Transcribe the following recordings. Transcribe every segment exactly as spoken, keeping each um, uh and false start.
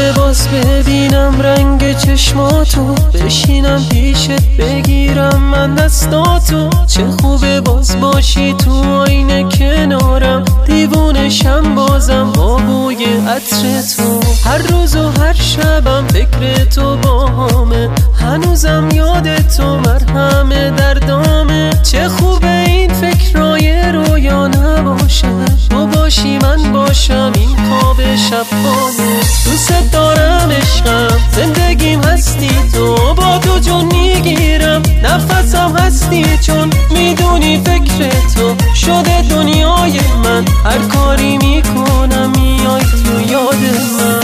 خوبه باز ببینم رنگ چشماتو، بشینم پیشت بگیرم من دستاتو. چه خوبه باز باشی تو آینه کنارم، دیوونشم بازم با بوی عطر تو. هر روز و هر شبم فکر تو باهامه، هنوزم یاد تو مرهم دردامه. چه خوبه این فکرای رویا نباشه، تو باشی من باشم این خواب شبانه. دوست دارم عشقم، زندگیم هستی تو، با تو جون میگیرم نفسم هستی، چون میدونی فکر تو شده دنیای من. هر کاری میکنم میای تو یاد من.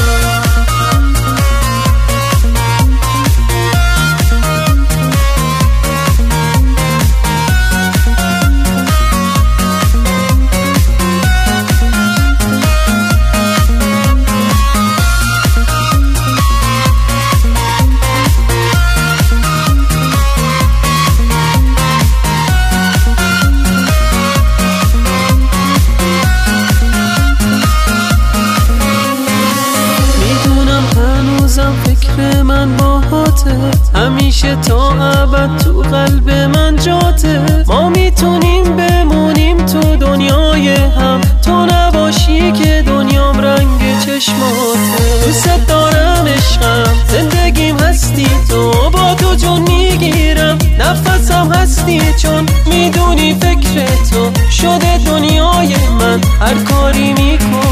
فکر من باهاته، همیشه تا ابد تو قلب من جاته. ما میتونیم بمونیم تو دنیای هم، تو نباشی که دنیام رنگ چشماته. دوست دارم عشقم، زندگیم هستی تو، با تو جون میگیرم نفسم هستی، چون میدونی فکر تو شده دنیای من. هر کاری میکنم